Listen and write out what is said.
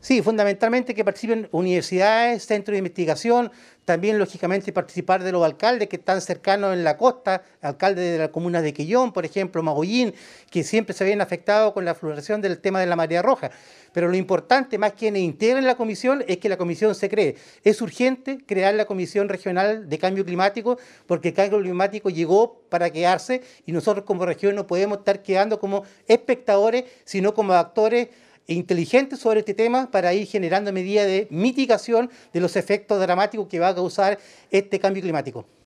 Sí, fundamentalmente que participen universidades, centros de investigación, también lógicamente participar de los alcaldes que están cercanos en la costa, alcaldes de las comunas de Quillón, por ejemplo, Magollín, que siempre se habían afectado con la floración del tema de la marea roja. Pero lo importante, más quienes integren la comisión, es que la comisión se cree. Es urgente crear la Comisión Regional de Cambio Climático, porque el cambio climático llegó para quedarse y nosotros como región no podemos estar quedando como espectadores, sino como actores inteligentes sobre este tema para ir generando medidas de mitigación de los efectos dramáticos que va a causar este cambio climático.